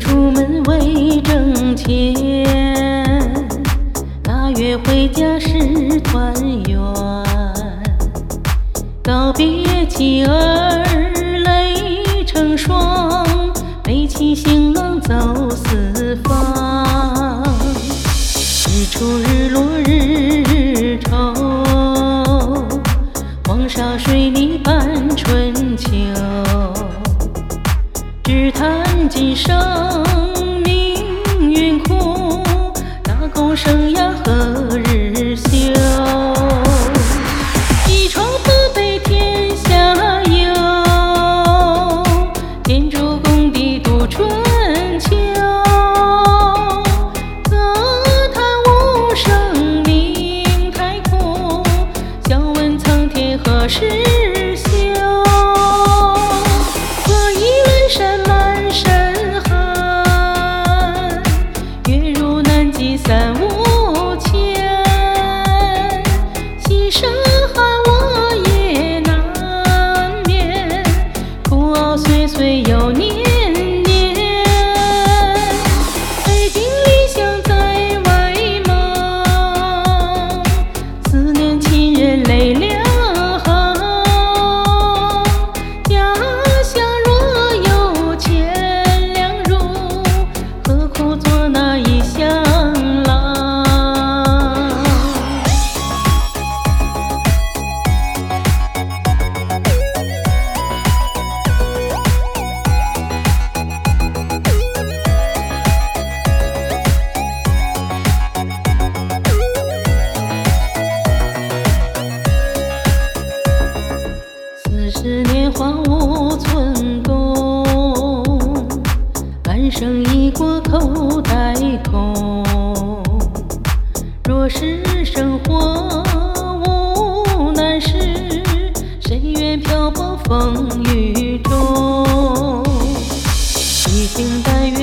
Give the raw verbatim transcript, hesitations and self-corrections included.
出门为挣钱，腊月回家是团圆。告别妻儿泪成霜，背起行囊走四方。日出日落日愁，黄沙水泥伴春秋。只叹今生命运苦，打工生涯何日休？一床不被天下有，建筑工地度春秋。歌叹无生命太苦，笑问苍天何时休？三五千，西山寒我也难免，苦熬岁岁又年年。北京理想在外茫，思念亲人泪两行。家乡若有千两入，何苦做那异乡？四年荒芜寸功，半生已过口袋空。若是生活无难事，谁愿漂泊风雨中？披星戴月